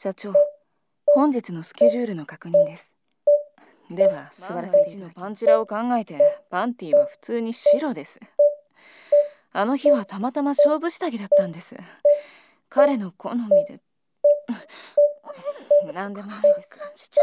社長、本日のスケジュールの確認です。では座らせていただきます。万が一のパンチラを考えてパンティは普通に白です。あの日はたまたま勝負下着だったんです。彼の好みで何でもないです。 幹事ち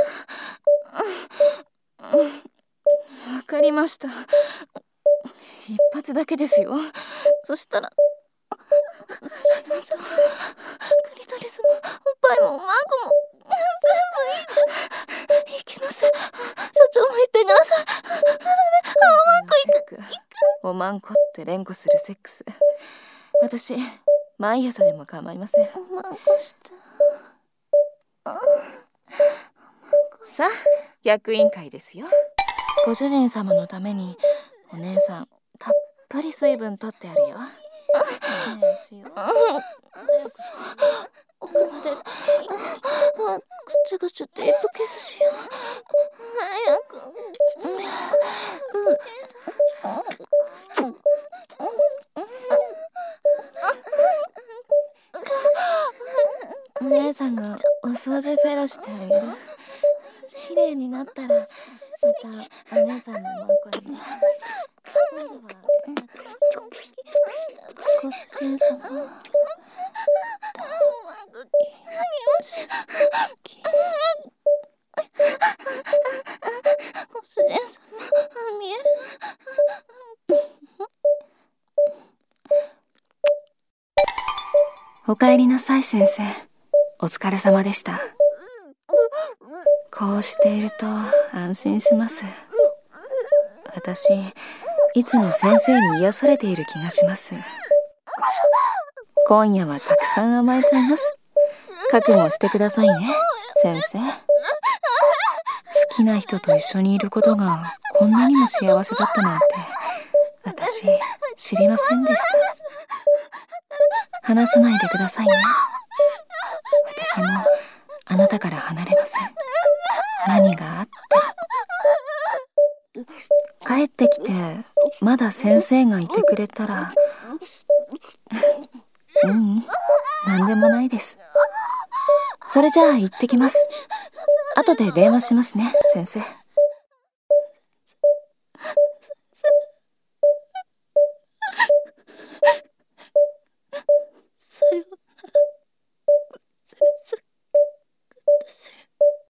ゃん。わかりました。一発だけですよ。そしたらしまったちゃん、クリトリスもおっぱいもマークも全部いいです。行きます。社長も言ってください。マーク行く。 おまんこって連呼するセックス、私毎朝でも構いません。 おまんこして。 さあ、役員会ですよ。ご主人様のためにお姉さんたっぷり水分取ってあるよ。 奥までぐちゅぐちゅテープ消すしよう。早く。 お姉さんがお掃除フェロしてあげる。綺麗になったらまたお姉さんのマンコに。 ご主人様、ご主人様、見える。 おかえりなさい先生。お疲れ様でした。こうしていると安心します。私いつも先生に癒されている気がします。今夜はたくさん甘えちゃいます。覚悟してくださいね先生。好きな人と一緒にいることがこんなにも幸せだったなんて私知りませんでした。話さないでくださいね。私もあなたから離れません。何があって帰ってきてまだ先生がいてくれたら何でもないです。それじゃあ行ってきます。後で電話しますね先生。